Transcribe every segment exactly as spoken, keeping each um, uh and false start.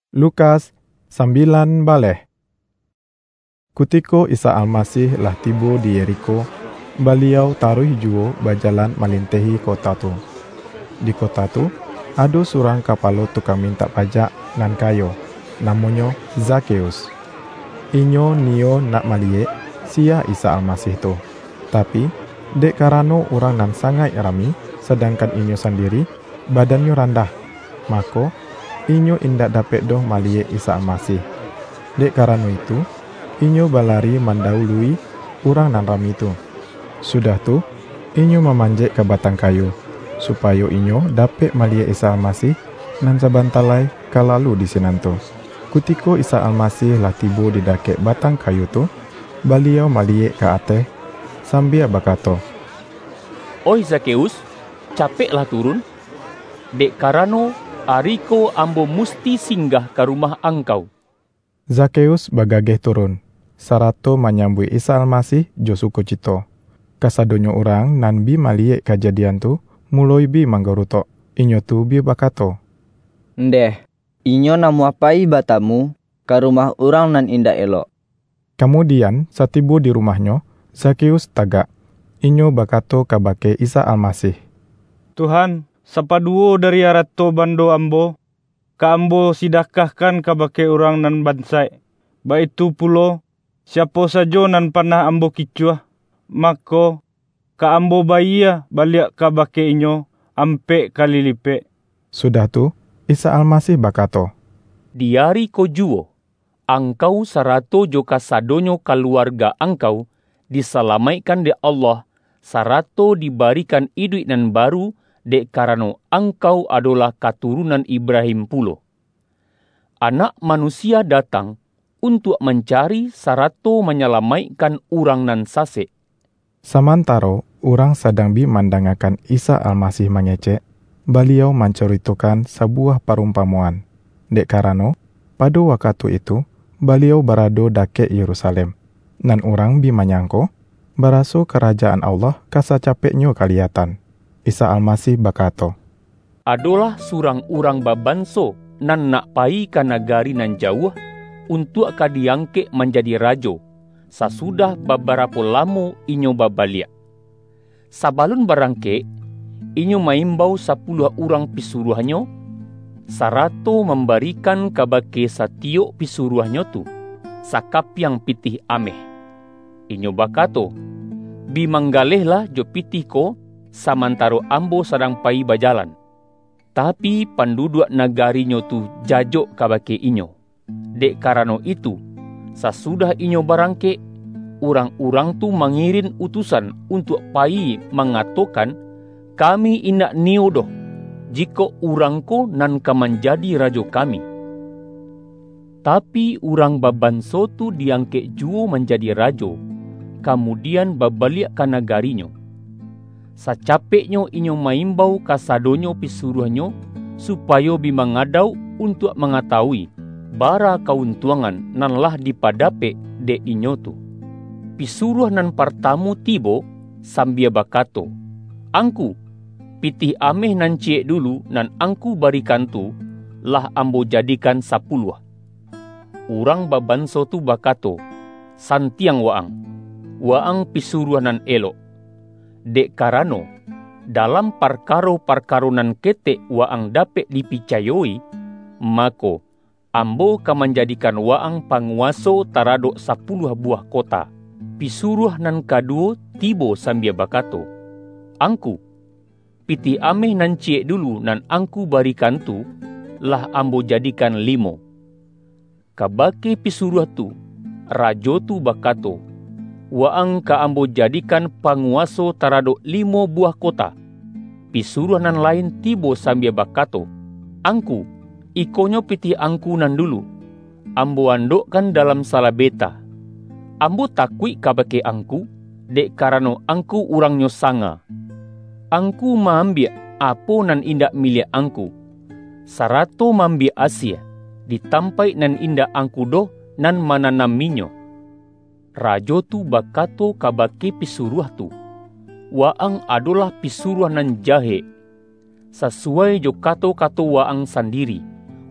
Lukas sembilan baleh. Kutiko Isa Almasih lah tiba di Yeriko, beliau taruh juo berjalan melintahi kota tu. Di kota tu, ada seorang kapalo tukang minta pajak nan kayo, namanya Zakeus. Inyo nio nak maliek sia Isa Almasih tu. Tapi, dek karano orang nan sangat rami, sedangkan inyo sendiri, badannya rendah. Maka, inyo indak dapat doh maliek Isa Almasih. Dek karano itu, inyo balari mendahului orang nan rami itu. Sudah tu, inyo memanjat ke batang kayu, supaya inyo dapat maliek Isa Almasih nan sabantalai kalalu di sinanto. Kutiko Isa Almasih lah tiba di dakek batang kayu tu, beliau maliek ke atas sambil berkata, "Oi Zakeus, capeklah turun. Dek karano ariko ambo musti singgah ke rumah angkau." Zakeus bagageh turun, sarato menyambui Isa Almasih jo sukocito. Kasadonyo orang nan bi maliek kejadian tu, mulai bi manggarutok. Inyo tu bi bakato, "Ndeh, inyo namu apai batamu ke rumah orang nan indah elok." Kemudian, satibu di rumahnya, Zakeus tagak. Inyo bakato kabake Isa Almasih, "Tuhan, sapaduo dari arato bando ambo, ka ambo sidakahkan kabake orang nan bansai. Baitu pulo, siapa sajo nan panah ambo kicuah, mako ka ambo bayia baliak kabake inyo ampe kali lipe." Sudah tu, Isa Almasih bakato, "Diari ko juo, angkau sarato jo kasadonyo keluarga angkau disalamaikan de Allah, sarato diberikan hidup nan baru, dek karano angkau adalah keturunan Ibrahim pulo. Anak manusia datang untuk mencari sarato menyelamaikan orang nan sasek." Samantaro, orang sedang bi mandangakan Isa Almasih mengecek, beliau menceritakan sebuah perumpamaan. Dek karano, pada waktu itu, beliau berada dakek Yerusalem. Nan orang bi menyangko, baraso kerajaan Allah kasa capeknya kelihatan. Isa Almasih bakato, "Adalah surang orang babanso nan nak pai ka nagari nan jauh untuk ka diangke menjadi rajo. Sasudah beberapa lamo inyo babaliak. Sabalun barangke, inyo maimbau sepuluh orang pisuruhanyo, sarato memberikan kabake satio pisuruhanyo tu, sakap yang pitih ameh. Inyo bakato, bi manggalehlah jo pitih ko, samantaro ambo sedang pai bajalan. Tapi penduduk nagarinyo tu jajok kabake inyo. Dek karano itu, sasudah inyo barangke, orang-orang tu mengirim utusan untuk pai mengatakan, kami indak niodoh, jika urangko nan ka menjadi rajo kami. Tapi orang babanso tu diangke juo menjadi rajo, kemudian babaliak ka nagarinyo. Sacapeknyo inyo maimbau kasadonyo pisuruhanyo, supaya bi mengadau untuk mengetahui bara kauntuangan nan lah dipadape de inyo tu. Pisuruh nan pertamu tibo sambia bakato, angku, pitih ameh nan ciek dulu nan angku barikan tu, lah ambo jadikan sapuluh. Urang babanso tu bakato, santiang waang, waang pisuruh nan elok. Dek karano, dalam parkaro-parkaro nan ketek waang dapat dipicayoi, mako ambo ka menjadikan waang panguaso taradok sepuluh buah kota. Pisuruh nan kaduo tibo sambia bakato, angku, pitih ameh nan ciek dulu nan angku barikan tu, lah ambo jadikan limo. Kabake pisuruh tu, rajo tu bakato, waang ka ambo jadikan panguaso taradok limo buah kota. Pisuruh nan lain tibo sambia bakato, angku, ikonyo pitih angku nan dulu, ambo andokkan dalam salah beta. Ambo takui kabake angku, dek karano angku urangnya sanga. Angku maambia apo nan indak milik angku, sarato maambia asia, ditampai nan indak angku doh nan mananaminyo. Rajo tu bakato kabake pisuruh tu, waang adalah pisuruh nan jahe. Sesuai jo kato-kato waang sendiri,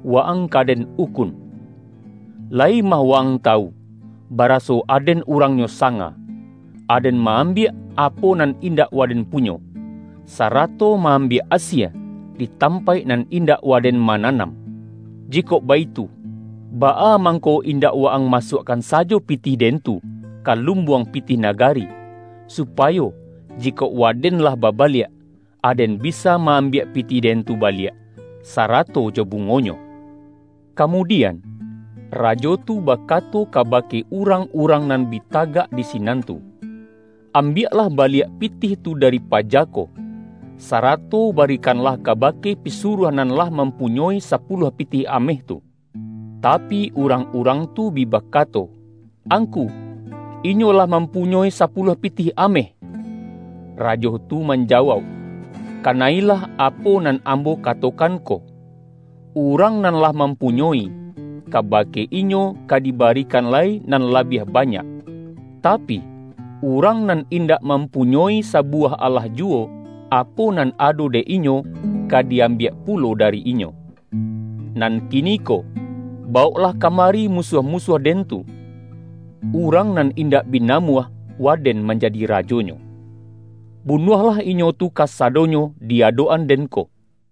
waang kaden ukun. Lai mah waang tahu, baraso aden urangnyo sanga, aden maambia apo nan indak waden punyo, sarato maambia asia, ditampai nan indak waden mananam. Jiko baitu, baa mangko indak waang masukkan sajo pitih dentu, kalumbuang pitih nagari, supayo jiko waden lah babaliak, aden bisa maambia pitih dentu baliak, sarato jo bungonyo. Kemudian, rajo tu bakato kabake urang-urang nan bitagak di sinantu, ambiaklah baliak pitih tu dari pajako, sarato barikanlah kabake pisuruhanan lah mempunyai sepuluh pitih ameh tu. Tapi urang-urang tu bibakato, angku, inyolah mempunyai sepuluh pitih ameh. Rajo tu menjawab, kanailah apo nan ambo katokan ko. Urang nan lah mempunyai, kabake inyo kadibarikan lai nan labih banyak. Tapi, urang nan indak mempunyai sabuah Allah juo, apo nan ado de inyo, kadiambiak pulo dari inyo. Nan kiniko, bauklah kamari musuh-musuh dentu. Urang nan indak binamuah, waden menjadi rajonyo. Bunuhlah inyo tu kasadonyo diadoan denko.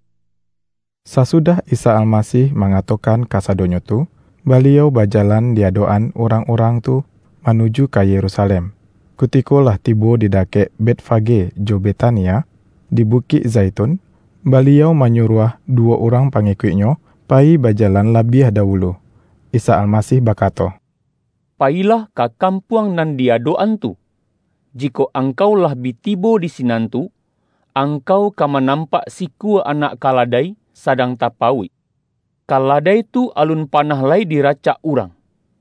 Sasudah Isa Almasih mengatakan kasadonyo tu, beliau berjalan diadoan orang-orang tu menuju ke Yerusalem. Kutikolah tiba di dake Betfage jo Betania, di Bukit Zaitun, beliau menyuruh dua orang pengikutnya pai berjalan lebih dahulu. Isa Almasih berkata, pailah ke kampuang nan diadoan tu. Jika angkau lah bitibo di sinantu, angkau kama nampak sikua anak kaladai sadang tapawi. Kaladai tu alun panah lai diracak urang.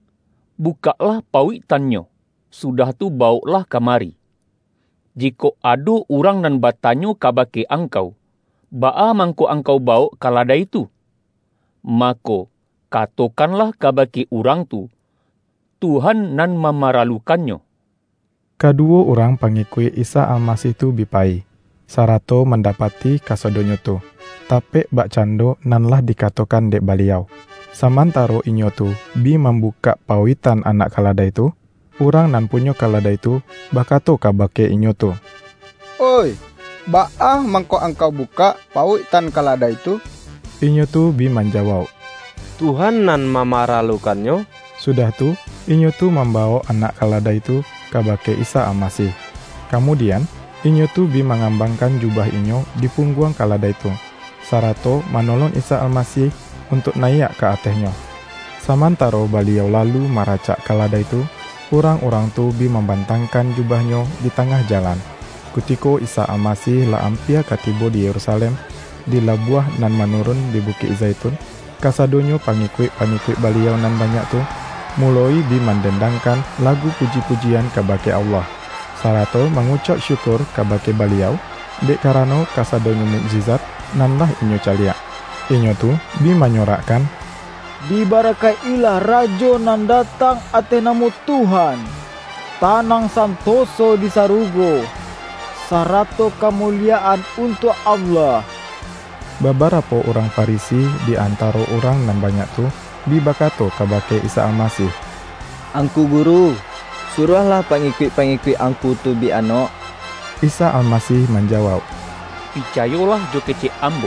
Bukalah pawitannya, sudah tu bauklah kamari. Jika ado urang nan batanyo kabake angkau, baa mangko angkau bauk kaladai tu? Mako, katokanlah kabake urang tu, Tuhan nan memaralukannya. Kedua orang pengikut Isa Almasih tu bipai, sarato mendapati kasadonyo tu, tapi bak cando nanlah dikatakan dek beliau. Samantaro inyo tu bi membuka pawitan anak kaladai tu, urang nan punyo kaladai tu bakato kabake inyo tu, oi, baa mangko angkau buka pawitan kaladai tu? Inyo tu bi menjawab, Tuhan nan memaralukannya. Sudah tu, inyo tu membawa anak kaladai tu kabake Isa Almasih. Kemudian, inyo tu bi mengambangkan jubah inyo di punggung kaladai tu, sarato menolong Isa Almasih untuk naik ke atasnya. Samantaro beliau lalu meracak kaladai tu, orang-orang tu bi membantangkan jubahnya di tengah jalan. Kutiko Isa Almasih la ampia katibo di Yerusalem, di labuah nan menurun di Bukit Zaitun, kasadonyo pengikut-pengikut beliau nan banyak tu, mulai bi mendendangkan lagu puji-pujian kabake Allah, sarato mengucap syukur kabake beliau, dek karano kasadonyo mukjizat nanlah inyo caliak. Inyo tu bi menyorakkan, dibarakailah rajo nan datang ate namo Tuhan, tanang santoso di sarugo, sarato kemuliaan untuk Allah. Beberapa orang Farisi di antara orang nan banyak tu bi bakato kabake Isa Almasih, Angku guru, suruhlah pengikut-pengikut angku tu bi ano. Isa Almasih menjawab, picayolah jo kece ambo.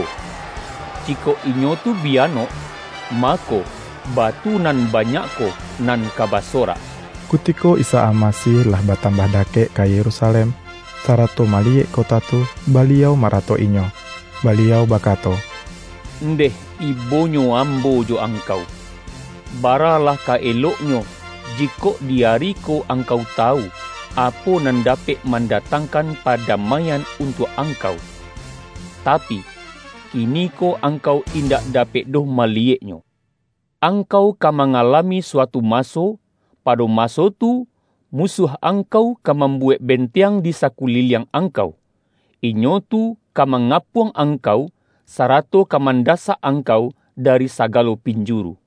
Jiko inyo tu biano, mako batu nan banyak ko nan kabasora. Kutiko Isa Almasih lah batambah dake ke Yerusalem, sarato maliek kota tu, beliau marato inyo. Beliau bakato, ndeh ibonyo ambo jo angkau. Baralah ka eloknyo, jiko diariko angkau tahu, apa nan dapat mendatangkan padamaian untuk angkau. Tapi, kini ko angkau indak dapat doh malieknyo. Angkau ka mengalami suatu maso, pada maso tu, musuh angkau ka membuat bentiang di sakuliliang angkau. Inyo tu ka mengapuang angkau, sarato ka mendasak angkau dari sagalo pinjuru.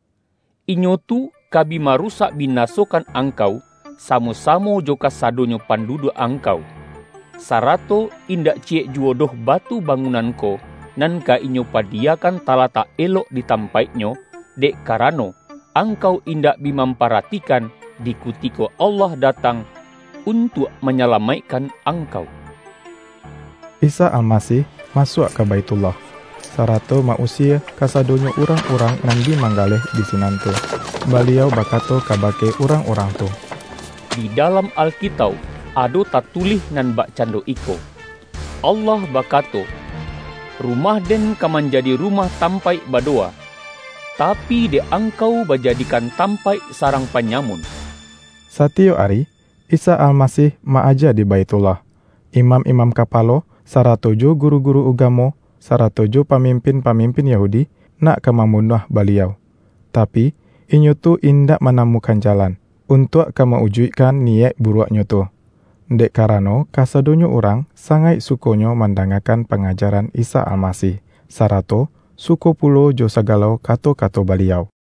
Inyo tu kabi marusak binasokan angkau, samo-samo joka sadonyo pandudu angkau. Sarato indak ciek juodoh batu bangunan ko, nan ka inyo padiakan tala tak elok ditampainyo, dek karano angkau indak bimamparatikan di kutiko Allah datang untuk menyelamatkan angkau. Isa Almasih masuk ke Baitullah. Sarato mausia kasadonyo urang-urang nan di manggaleh di sinanto. Baliau bakato kabake urang-urang tu. Di dalam Alkitab ado tatulih nan bak cando iko. Allah bakato, rumah den kaman jadi rumah tampai badoa, tapi de angkau bajadikan tampai sarang panyamun. Satio ari, Isa Almasih maaja di Baitullah. Imam-imam kapalo, saratojo guru-guru ugamo, saratojo pamimpin-pamimpin Yahudi nak kemamunah baliau. Tapi, inyo tu indak menemukan jalan untuk kemaujuikan niat buruaknyo tu. Dek karano kasadonyo orang sangai sukonyo mandangakan pengajaran Isa Almasih. Sarato suko pulo jo sagalau kato-kato baliau.